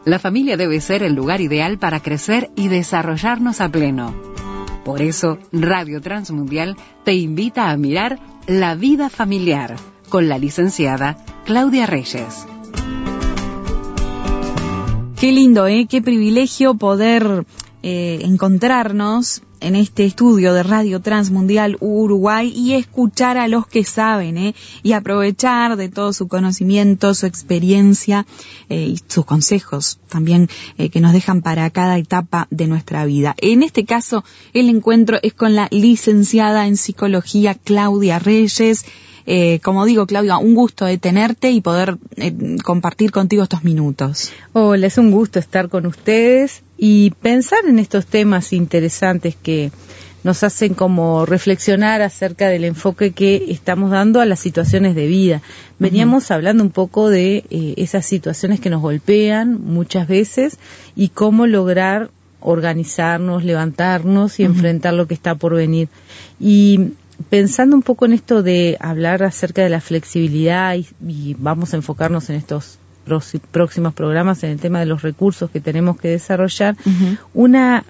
La familia debe ser el lugar ideal para crecer y desarrollarnos a pleno. Por eso, Radio Transmundial te invita a mirar La vida familiar con la licenciada Claudia Reyes. Qué lindo, qué privilegio poder encontrarnos en este estudio de Radio Transmundial Uruguay y escuchar a los que saben, y aprovechar de todo su conocimiento, su experiencia y sus consejos también que nos dejan para cada etapa de nuestra vida. En este caso, el encuentro es con la licenciada en Psicología Claudia Reyes. Como digo, Claudia, un gusto de tenerte y poder compartir contigo estos minutos. Hola, es un gusto estar con ustedes y pensar en estos temas interesantes que nos hacen como reflexionar acerca del enfoque que estamos dando a las situaciones de vida. Veníamos hablando un poco de esas situaciones que nos golpean muchas veces y cómo lograr organizarnos, levantarnos y enfrentar lo que está por venir. Y pensando un poco en esto de hablar acerca de la flexibilidad y vamos a enfocarnos en estos próximos programas en el tema de los recursos que tenemos que desarrollar, una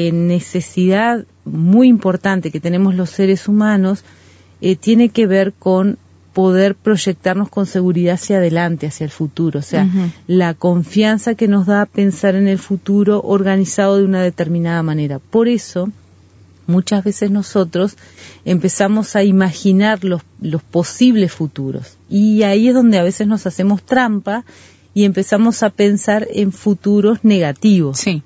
necesidad muy importante que tenemos los seres humanos tiene que ver con poder proyectarnos con seguridad hacia adelante, hacia el futuro, o sea, la confianza que nos da pensar en el futuro organizado de una determinada manera. Por eso, muchas veces nosotros empezamos a imaginar los posibles futuros y ahí es donde a veces nos hacemos trampa y empezamos a pensar en futuros negativos. Sí.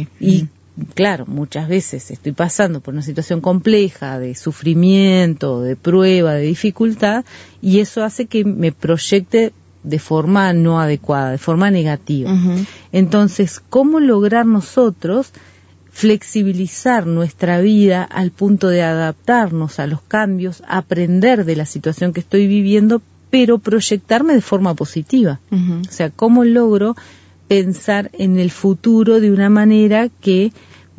Y claro, muchas veces estoy pasando por una situación compleja de sufrimiento, de prueba, de dificultad y eso hace que me proyecte de forma no adecuada, de forma negativa. Entonces, ¿cómo lograr nosotros flexibilizar nuestra vida al punto de adaptarnos a los cambios, aprender de la situación que estoy viviendo, pero proyectarme de forma positiva? O sea, ¿cómo logro pensar en el futuro de una manera que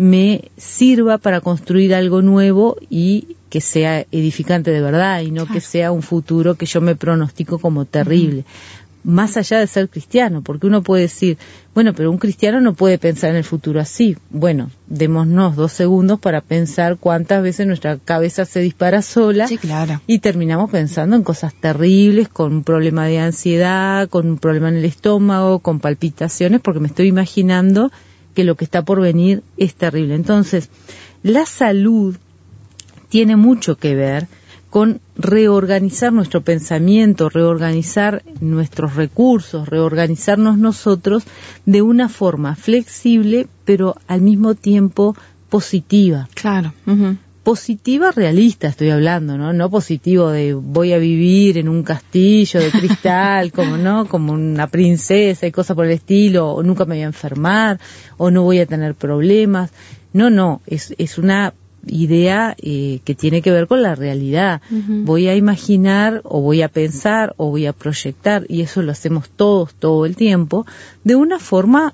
me sirva para construir algo nuevo y que sea edificante de verdad y no que sea un futuro que yo me pronostico como terrible? Más allá de ser cristiano, porque uno puede decir, bueno, pero un cristiano no puede pensar en el futuro así. Bueno, démonos 2 segundos para pensar cuántas veces nuestra cabeza se dispara sola. Sí, claro. Y terminamos pensando en cosas terribles, con un problema de ansiedad, con un problema en el estómago, con palpitaciones, porque me estoy imaginando que lo que está por venir es terrible. Entonces, la salud tiene mucho que ver con reorganizar nuestro pensamiento, reorganizar nuestros recursos, reorganizarnos nosotros de una forma flexible, pero al mismo tiempo positiva. Claro. Positiva realista estoy hablando, ¿no? No positivo de voy a vivir en un castillo de cristal, como una princesa y cosas por el estilo, o nunca me voy a enfermar, o no voy a tener problemas. No, es una idea que tiene que ver con la realidad. Voy a imaginar o voy a pensar o voy a proyectar, y eso lo hacemos todos todo el tiempo, de una forma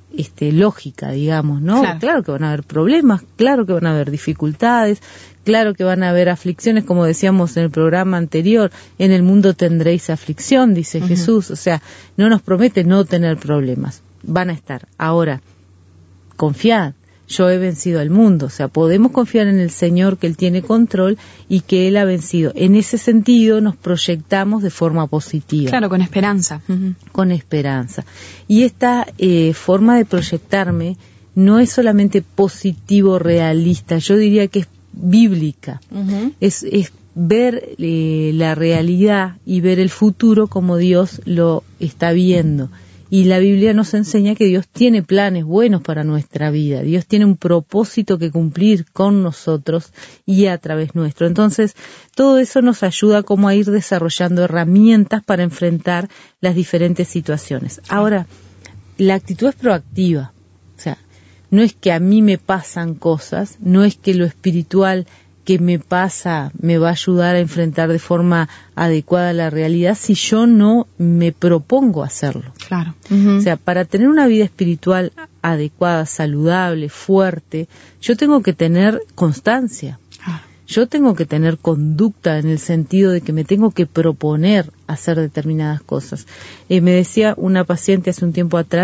lógica, digamos, ¿no? Claro que van a haber problemas, claro que van a haber dificultades, claro que van a haber aflicciones, como decíamos en el programa anterior, en el mundo tendréis aflicción, dice Jesús, o sea, no nos promete no tener problemas, van a estar. Ahora, confiad, yo he vencido al mundo, o sea, podemos confiar en el Señor, que Él tiene control y que Él ha vencido. En ese sentido nos proyectamos de forma positiva. Claro, con esperanza. Con esperanza. Y esta forma de proyectarme no es solamente positivo realista, yo diría que es bíblica. Es ver la realidad y ver el futuro como Dios lo está viendo. Y la Biblia nos enseña que Dios tiene planes buenos para nuestra vida. Dios tiene un propósito que cumplir con nosotros y a través nuestro. Entonces, todo eso nos ayuda como a ir desarrollando herramientas para enfrentar las diferentes situaciones. Ahora, la actitud es proactiva. O sea, no es que a mí me pasan cosas, no es que lo espiritual que me pasa me va a ayudar a enfrentar de forma adecuada la realidad si yo no me propongo hacerlo. Claro. O sea, para tener una vida espiritual adecuada, saludable, fuerte, yo tengo que tener constancia. Yo tengo que tener conducta en el sentido de que me tengo que proponer hacer determinadas cosas. Me decía una paciente hace un tiempo atrás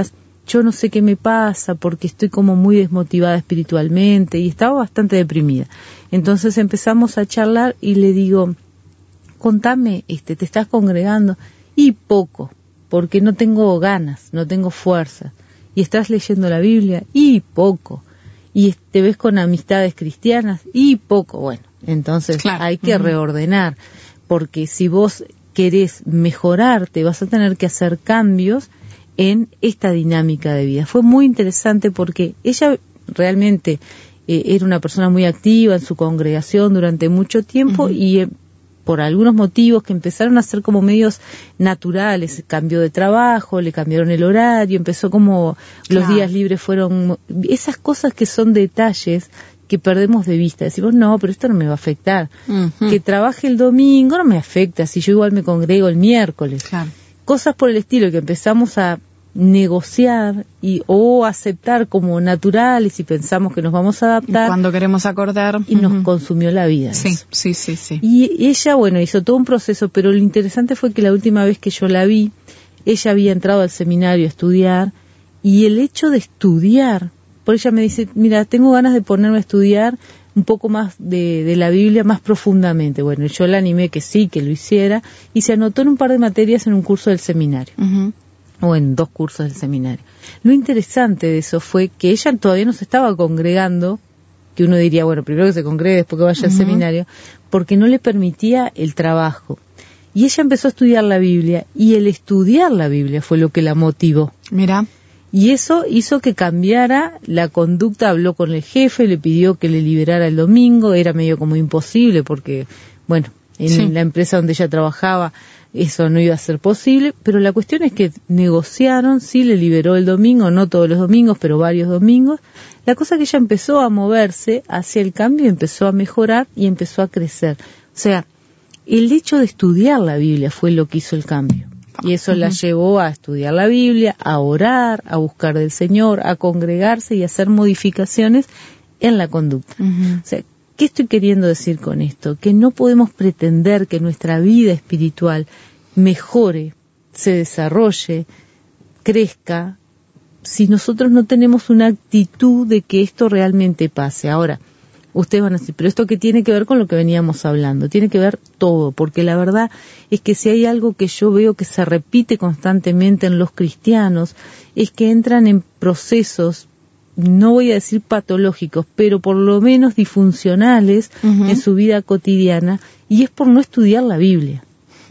yo no sé qué me pasa porque estoy como muy desmotivada espiritualmente y estaba bastante deprimida. Entonces empezamos a charlar y le digo, contame, ¿te estás congregando? Y poco, porque no tengo ganas, no tengo fuerza. ¿Y estás leyendo la Biblia? Y poco. ¿Y te ves con amistades cristianas? Y poco. Bueno, entonces claro, hay que reordenar, porque si vos querés mejorarte, vas a tener que hacer cambios en esta dinámica de vida. Fue muy interesante porque ella realmente era una persona muy activa en su congregación durante mucho tiempo y por algunos motivos que empezaron a ser como medios naturales, cambió de trabajo, le cambiaron el horario, empezó como los días libres fueron, esas cosas que son detalles que perdemos de vista, decimos no, pero esto no me va a afectar, que trabaje el domingo no me afecta, si yo igual me congrego el miércoles, cosas por el estilo que empezamos a negociar o aceptar como naturales y pensamos que nos vamos a adaptar cuando queremos acordar y nos consumió la vida. Sí. Y ella, bueno, hizo todo un proceso, pero lo interesante fue que la última vez que yo la vi, ella había entrado al seminario a estudiar y el hecho de estudiar, por ella me dice, mira, tengo ganas de ponerme a estudiar un poco más de la Biblia más profundamente. Bueno, yo la animé que sí, que lo hiciera y se anotó en un par de materias en un curso del seminario. O en 2 cursos del seminario. Lo interesante de eso fue que ella todavía no se estaba congregando, que uno diría, bueno, primero que se congregue, después que vaya al seminario, porque no le permitía el trabajo. Y ella empezó a estudiar la Biblia, y el estudiar la Biblia fue lo que la motivó. Mira. Y eso hizo que cambiara la conducta, habló con el jefe, le pidió que le liberara el domingo, era medio como imposible porque, bueno, en la empresa donde ella trabajaba, eso no iba a ser posible, pero la cuestión es que negociaron, sí le liberó el domingo, no todos los domingos, pero varios domingos. La cosa que ella empezó a moverse hacia el cambio, empezó a mejorar y empezó a crecer. O sea, el hecho de estudiar la Biblia fue lo que hizo el cambio. Y eso la llevó a estudiar la Biblia, a orar, a buscar del Señor, a congregarse y a hacer modificaciones en la conducta. O sea, ¿qué estoy queriendo decir con esto? Que no podemos pretender que nuestra vida espiritual mejore, se desarrolle, crezca, si nosotros no tenemos una actitud de que esto realmente pase. Ahora, ustedes van a decir, pero ¿esto qué tiene que ver con lo que veníamos hablando? Tiene que ver todo, porque la verdad es que si hay algo que yo veo que se repite constantemente en los cristianos, es que entran en procesos, no voy a decir patológicos, pero por lo menos disfuncionales en su vida cotidiana, y es por no estudiar la Biblia.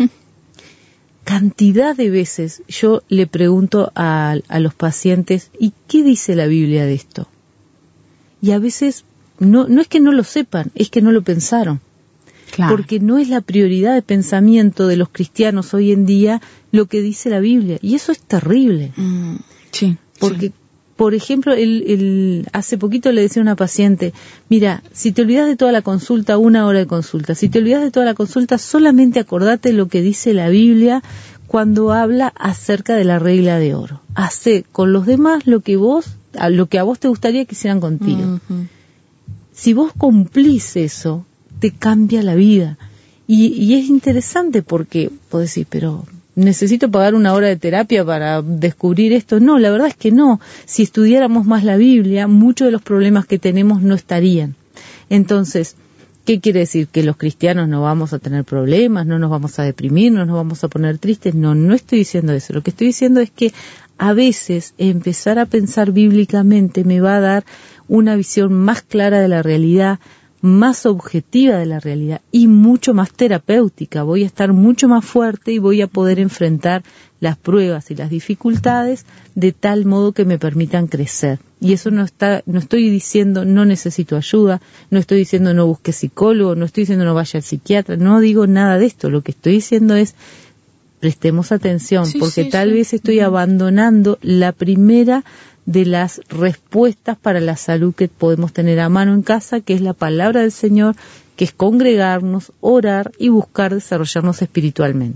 Cantidad de veces yo le pregunto a los pacientes, ¿y qué dice la Biblia de esto? Y a veces no es que no lo sepan, es que no lo pensaron. Claro. Porque no es la prioridad de pensamiento de los cristianos hoy en día lo que dice la Biblia, y eso es terrible. Porque por ejemplo, hace poquito le decía a una paciente, mira, si te olvidas de toda la consulta, 1 hora de consulta, si te olvidas de toda la consulta, solamente acordate lo que dice la Biblia cuando habla acerca de la regla de oro. Hacé con los demás lo que a vos te gustaría que hicieran contigo. Si vos cumplís eso, te cambia la vida. Y es interesante porque podés decir, pero ¿necesito pagar 1 hora de terapia para descubrir esto? No, la verdad es que no. Si estudiáramos más la Biblia, muchos de los problemas que tenemos no estarían. Entonces, ¿qué quiere decir? ¿Que los cristianos no vamos a tener problemas, no nos vamos a deprimir, no nos vamos a poner tristes? No estoy diciendo eso. Lo que estoy diciendo es que a veces empezar a pensar bíblicamente me va a dar una visión más clara de la realidad, más objetiva de la realidad y mucho más terapéutica. Voy a estar mucho más fuerte y voy a poder enfrentar las pruebas y las dificultades de tal modo que me permitan crecer. Y eso no estoy diciendo no necesito ayuda, no estoy diciendo no busque psicólogo, no estoy diciendo no vaya al psiquiatra, no digo nada de esto. Lo que estoy diciendo es prestemos atención, porque tal vez estoy abandonando la primera de las respuestas para la salud que podemos tener a mano en casa, que es la palabra del Señor, que es congregarnos, orar y buscar desarrollarnos espiritualmente.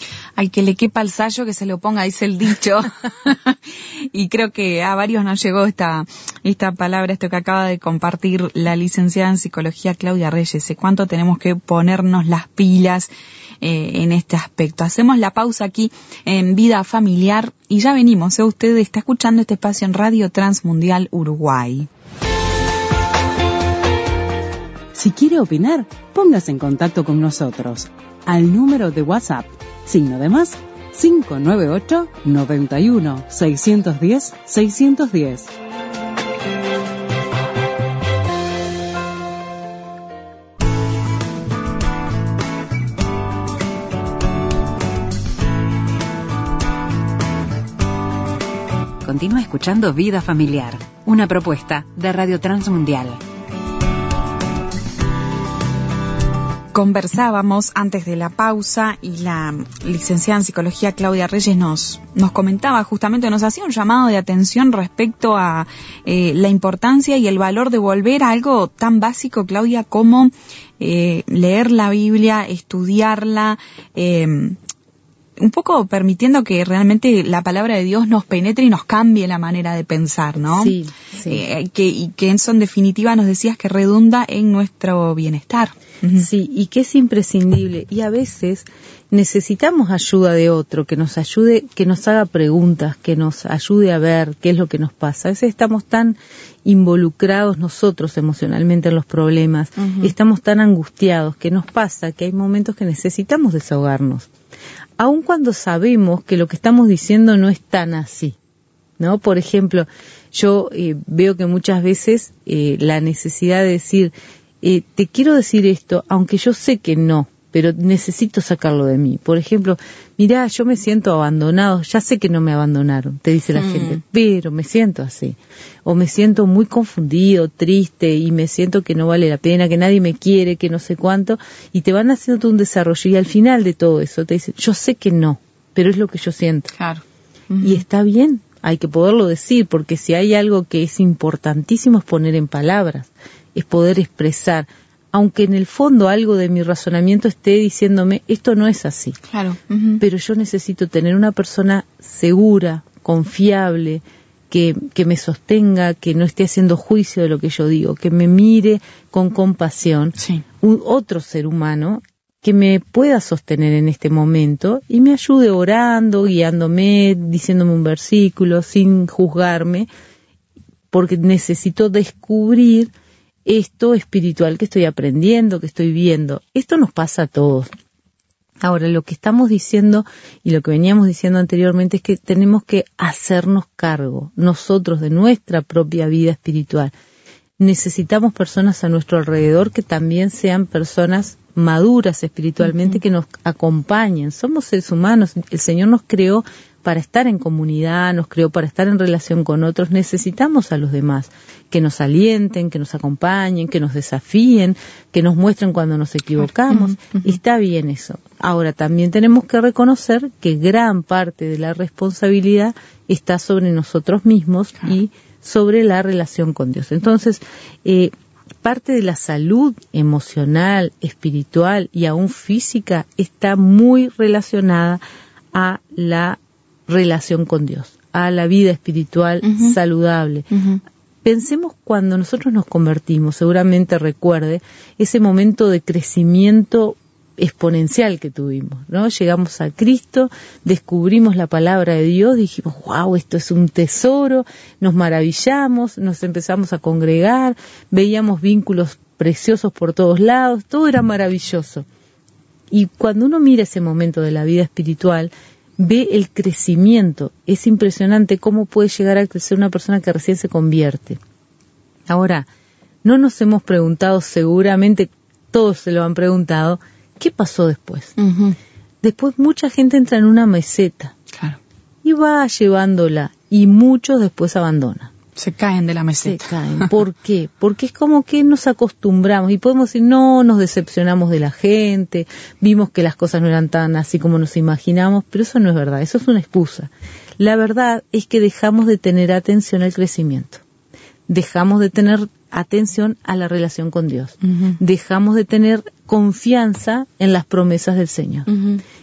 Al que le quepa el sayo que se lo ponga, dice el dicho. Y creo que a varios nos llegó esta palabra, esto que acaba de compartir la licenciada en psicología Claudia Reyes. ¿Cuánto tenemos que ponernos las pilas en este aspecto? Hacemos la pausa aquí en Vida Familiar y ya venimos. Usted está escuchando este espacio en Radio Transmundial Uruguay. Si quiere opinar, póngase en contacto con nosotros al número de WhatsApp, +, 598 91 610 610. Continúa escuchando Vida Familiar, una propuesta de Radio Transmundial. Conversábamos antes de la pausa y la licenciada en psicología Claudia Reyes nos comentaba justamente, nos hacía un llamado de atención respecto a la importancia y el valor de volver a algo tan básico, Claudia, como leer la Biblia, estudiarla, un poco permitiendo que realmente la palabra de Dios nos penetre y nos cambie la manera de pensar, ¿no? Sí. Que eso en definitiva nos decías que redunda en nuestro bienestar. Sí, y que es imprescindible. Y a veces necesitamos ayuda de otro, que nos ayude, que nos haga preguntas, que nos ayude a ver qué es lo que nos pasa. A veces estamos tan involucrados nosotros emocionalmente en los problemas, estamos tan angustiados, que nos pasa que hay momentos que necesitamos desahogarnos. Aun cuando sabemos que lo que estamos diciendo no es tan así, ¿no? Por ejemplo, yo veo que muchas veces la necesidad de decir, te quiero decir esto, aunque yo sé que no, pero necesito sacarlo de mí. Por ejemplo, mirá, yo me siento abandonado, ya sé que no me abandonaron, te dice la gente, pero me siento así. O me siento muy confundido, triste, y me siento que no vale la pena, que nadie me quiere, que no sé cuánto, y te van haciendo un desarrollo, y al final de todo eso te dicen, yo sé que no, pero es lo que yo siento. Claro. Y está bien, hay que poderlo decir, porque si hay algo que es importantísimo es poner en palabras, es poder expresar, aunque en el fondo algo de mi razonamiento esté diciéndome, esto no es así. Claro. Pero yo necesito tener una persona segura, confiable, que me sostenga, que no esté haciendo juicio de lo que yo digo, que me mire con compasión, sí. Otro ser humano que me pueda sostener en este momento y me ayude orando, guiándome, diciéndome un versículo, sin juzgarme, porque necesito descubrir esto espiritual que estoy aprendiendo, que estoy viendo. Esto nos pasa a todos. Ahora, lo que estamos diciendo y lo que veníamos diciendo anteriormente es que tenemos que hacernos cargo nosotros de nuestra propia vida espiritual. Necesitamos personas a nuestro alrededor que también sean personas maduras espiritualmente, que nos acompañen. Somos seres humanos, el Señor nos creó para estar en comunidad, nos creó para estar en relación con otros. Necesitamos a los demás que nos alienten, que nos acompañen, que nos desafíen, que nos muestren cuando nos equivocamos. Está bien eso. Ahora, también tenemos que reconocer que gran parte de la responsabilidad está sobre nosotros mismos y sobre la relación con Dios. Entonces, parte de la salud emocional, espiritual y aún física está muy relacionada a la relación con Dios, a la vida espiritual saludable. Pensemos cuando nosotros nos convertimos, seguramente recuerde ese momento de crecimiento exponencial que tuvimos, ¿no? Llegamos a Cristo, descubrimos la palabra de Dios, dijimos, wow, esto es un tesoro, nos maravillamos, nos empezamos a congregar, veíamos vínculos preciosos por todos lados, todo era maravilloso. Y cuando uno mira ese momento de la vida espiritual, ve el crecimiento. Es impresionante cómo puede llegar a crecer una persona que recién se convierte. Ahora, no nos hemos preguntado, seguramente todos se lo han preguntado, ¿qué pasó después? Después mucha gente entra en una meseta y va llevándola, y muchos después abandonan. Se caen de la meseta. Se caen. ¿Por qué? Porque es como que nos acostumbramos y podemos decir, no, nos decepcionamos de la gente, vimos que las cosas no eran tan así como nos imaginamos, pero eso no es verdad, eso es una excusa. La verdad es que dejamos de tener atención al crecimiento, dejamos de tener atención a la relación con Dios, dejamos de tener confianza en las promesas del Señor.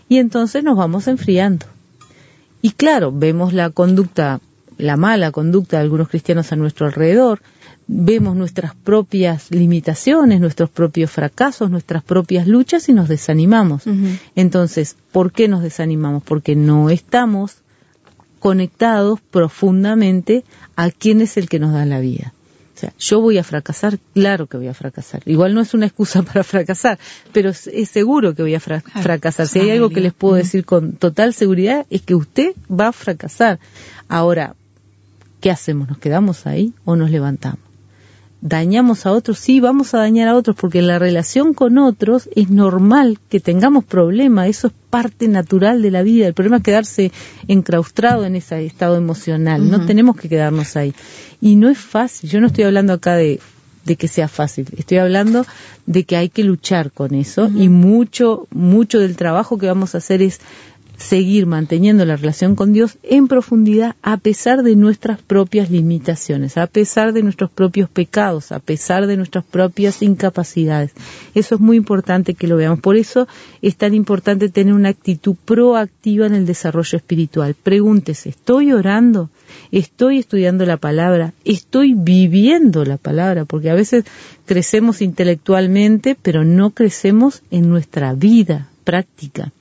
y entonces nos vamos enfriando. Y claro, vemos la mala conducta de algunos cristianos a nuestro alrededor, vemos nuestras propias limitaciones, nuestros propios fracasos, nuestras propias luchas y nos desanimamos. Entonces, ¿por qué nos desanimamos? Porque no estamos conectados profundamente a quién es el que nos da la vida. O sea, yo voy a fracasar, claro que voy a fracasar. Igual no es una excusa para fracasar, pero es seguro que voy a fracasar. Si hay algo que les puedo decir con total seguridad es que usted va a fracasar. Ahora, ¿qué hacemos? ¿Nos quedamos ahí o nos levantamos? ¿Dañamos a otros? Sí, vamos a dañar a otros, porque en la relación con otros es normal que tengamos problemas, eso es parte natural de la vida. El problema es quedarse enclaustrado en ese estado emocional, no tenemos que quedarnos ahí. Y no es fácil, yo no estoy hablando acá de que sea fácil, estoy hablando de que hay que luchar con eso, y mucho del trabajo que vamos a hacer es seguir manteniendo la relación con Dios en profundidad a pesar de nuestras propias limitaciones, a pesar de nuestros propios pecados, a pesar de nuestras propias incapacidades. Eso es muy importante que lo veamos. Por eso es tan importante tener una actitud proactiva en el desarrollo espiritual. Pregúntese, ¿estoy orando? ¿Estoy estudiando la palabra? ¿Estoy viviendo la palabra? Porque a veces crecemos intelectualmente, pero no crecemos en nuestra vida práctica.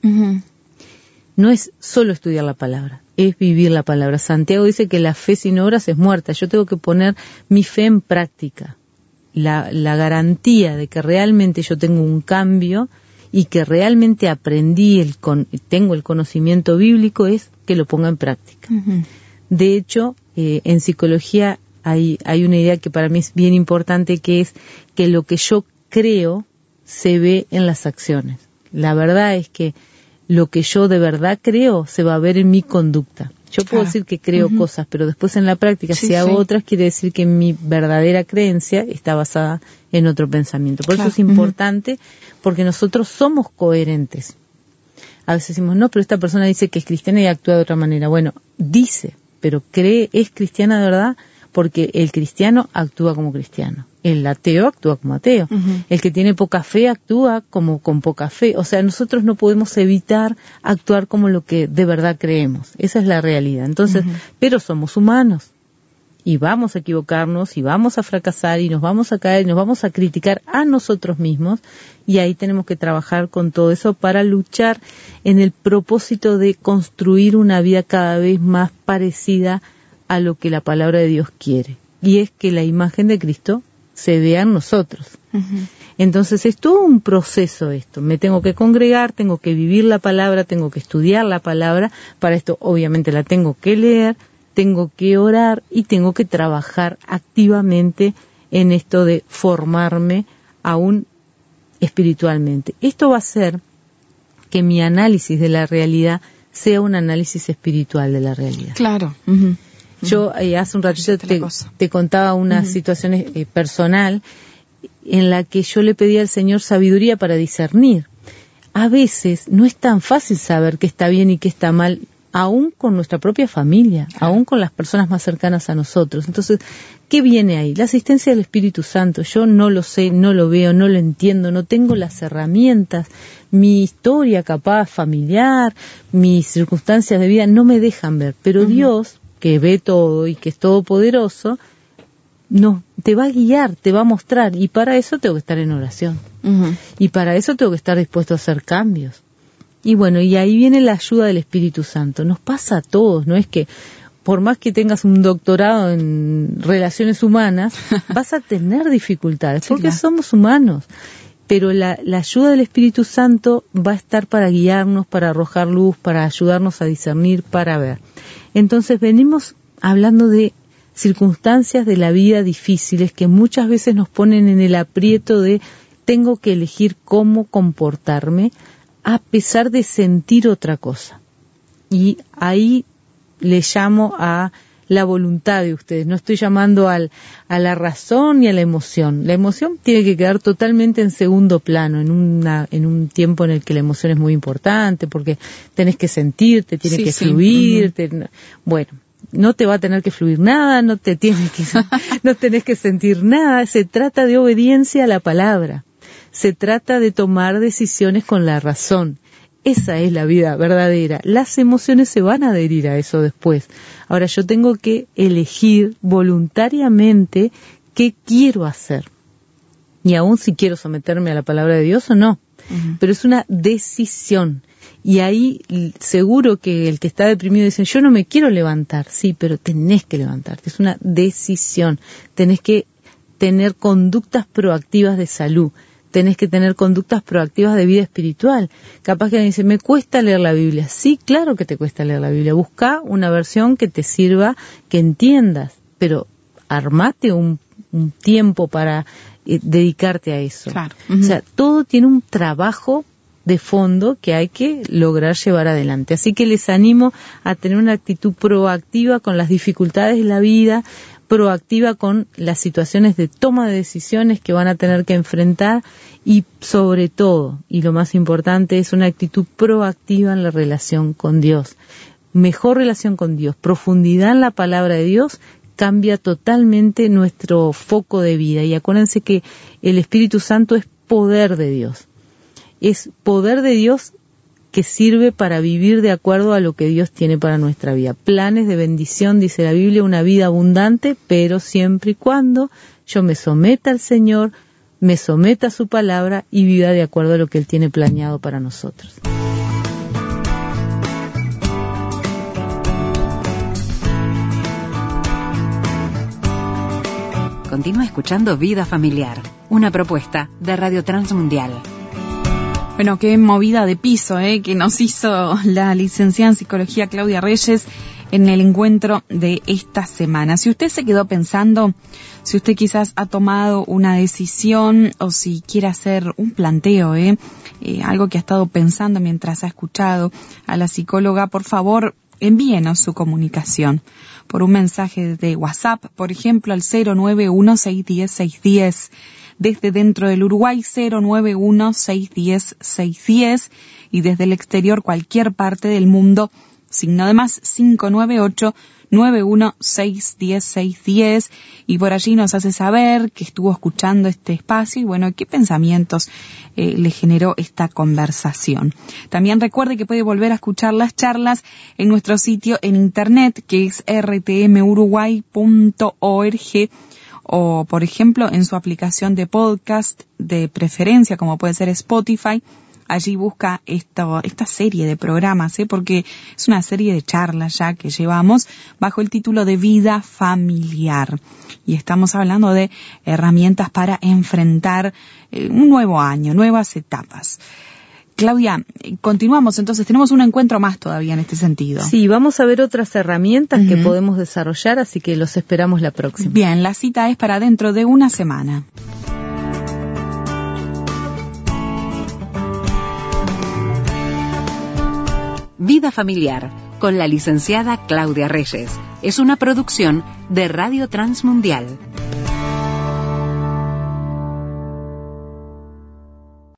No es solo estudiar la palabra, es vivir la palabra. Santiago dice que la fe sin obras es muerta. Yo tengo que poner mi fe en práctica. La garantía de que realmente yo tengo un cambio y que realmente tengo el conocimiento bíblico es que lo ponga en práctica. De hecho, en psicología hay una idea que para mí es bien importante, que es que lo que yo creo se ve en las acciones. La verdad es que lo que yo de verdad creo se va a ver en mi conducta. Yo puedo decir que creo cosas, pero después en la práctica, si hago otras, quiere decir que mi verdadera creencia está basada en otro pensamiento. Por eso es importante, porque nosotros somos coherentes. A veces decimos, no, pero esta persona dice que es cristiana y actúa de otra manera. Bueno, dice, pero es cristiana de verdad, porque el cristiano actúa como cristiano. El ateo actúa como ateo. El que tiene poca fe actúa como con poca fe. O sea, nosotros no podemos evitar actuar como lo que de verdad creemos. Esa es la realidad. Entonces, pero somos humanos. Y vamos a equivocarnos, y vamos a fracasar, y nos vamos a caer, y nos vamos a criticar a nosotros mismos. Y ahí tenemos que trabajar con todo eso para luchar en el propósito de construir una vida cada vez más parecida a lo que la palabra de Dios quiere. Y es que la imagen de Cristo se vea en nosotros. Entonces es todo un proceso esto. Me tengo que congregar, tengo que vivir la palabra, tengo que estudiar la palabra. Para esto obviamente la tengo que leer, tengo que orar y tengo que trabajar activamente en esto de formarme aún espiritualmente. Esto va a hacer que mi análisis de la realidad sea un análisis espiritual de la realidad. Claro. Yo hace un ratito te contaba una situación personal en la que yo le pedí al Señor sabiduría para discernir. A veces no es tan fácil saber qué está bien y qué está mal, aún con nuestra propia familia, aún con las personas más cercanas a nosotros. Entonces, ¿qué viene ahí? La asistencia del Espíritu Santo. Yo no lo sé, no lo veo, no lo entiendo, no tengo las herramientas. Mi historia capaz familiar, mis circunstancias de vida no me dejan ver, pero Dios, que ve todo y que es todopoderoso, te va a guiar, te va a mostrar, y para eso tengo que estar en oración. Y para eso tengo que estar dispuesto a hacer cambios. Y bueno, y ahí viene la ayuda del Espíritu Santo. Nos pasa a todos, no es que por más que tengas un doctorado en relaciones humanas, vas a tener dificultades, porque somos humanos. Pero la ayuda del Espíritu Santo va a estar para guiarnos, para arrojar luz, para ayudarnos a discernir, para ver. Entonces venimos hablando de circunstancias de la vida difíciles que muchas veces nos ponen en el aprieto de tengo que elegir cómo comportarme a pesar de sentir otra cosa. Y ahí le llamo a la voluntad de ustedes. No estoy llamando a la razón ni a la emoción. La emoción tiene que quedar totalmente en segundo plano, en un tiempo en el que la emoción es muy importante, porque tenés que sentirte, tiene que fluir. Bueno, no te va a tener que fluir nada, no tenés que sentir nada. Se trata de obediencia a la palabra. Se trata de tomar decisiones con la razón. Esa es la vida verdadera. Las emociones se van a adherir a eso después. Ahora yo tengo que elegir voluntariamente qué quiero hacer. Y aún si quiero someterme a la palabra de Dios o no. Uh-huh. Pero es una decisión. Y ahí seguro que el que está deprimido dice, yo no me quiero levantar. Sí, pero tenés que levantarte. Es una decisión. Tenés que tener conductas proactivas de salud. Tenés que tener conductas proactivas de vida espiritual. Capaz que alguien dice, me cuesta leer la Biblia. Sí, claro que te cuesta leer la Biblia. Busca una versión que te sirva, que entiendas, pero armate un tiempo para dedicarte a eso. Claro. Uh-huh. O sea, todo tiene un trabajo de fondo que hay que lograr llevar adelante. Así que les animo a tener una actitud proactiva con las dificultades de la vida, proactiva con las situaciones de toma de decisiones que van a tener que enfrentar y sobre todo, y lo más importante, es una actitud proactiva en la relación con Dios. Mejor relación con Dios, profundidad en la palabra de Dios cambia totalmente nuestro foco de vida. Y acuérdense que el Espíritu Santo es poder de Dios. Es poder de Dios que sirve para vivir de acuerdo a lo que Dios tiene para nuestra vida. Planes de bendición, dice la Biblia, una vida abundante, pero siempre y cuando yo me someta al Señor, me someta a su palabra y viva de acuerdo a lo que Él tiene planeado para nosotros. Continúa escuchando Vida Familiar, una propuesta de Radio Transmundial. Bueno, qué movida de piso, que nos hizo la licenciada en Psicología Claudia Reyes en el encuentro de esta semana. Si usted se quedó pensando, si usted quizás ha tomado una decisión o si quiere hacer un planteo, algo que ha estado pensando mientras ha escuchado a la psicóloga, por favor, envíenos su comunicación por un mensaje de WhatsApp, por ejemplo, al 091-610-610. Desde dentro del Uruguay, 091-610-610, y desde el exterior, cualquier parte del mundo, signo de más, 598-91-610-610, y por allí nos hace saber que estuvo escuchando este espacio y bueno, qué pensamientos le generó esta conversación. También recuerde que puede volver a escuchar las charlas en nuestro sitio en internet, que es rtmuruguay.org, o, por ejemplo, en su aplicación de podcast de preferencia, como puede ser Spotify. Allí busca esta serie de programas, porque es una serie de charlas ya que llevamos bajo el título de Vida Familiar. Y estamos hablando de herramientas para enfrentar un nuevo año, nuevas etapas. Claudia, continuamos, entonces tenemos un encuentro más todavía en este sentido. Sí, vamos a ver otras herramientas que podemos desarrollar, así que los esperamos la próxima. Bien, la cita es para dentro de una semana. Vida Familiar, con la licenciada Claudia Reyes, es una producción de Radio Transmundial.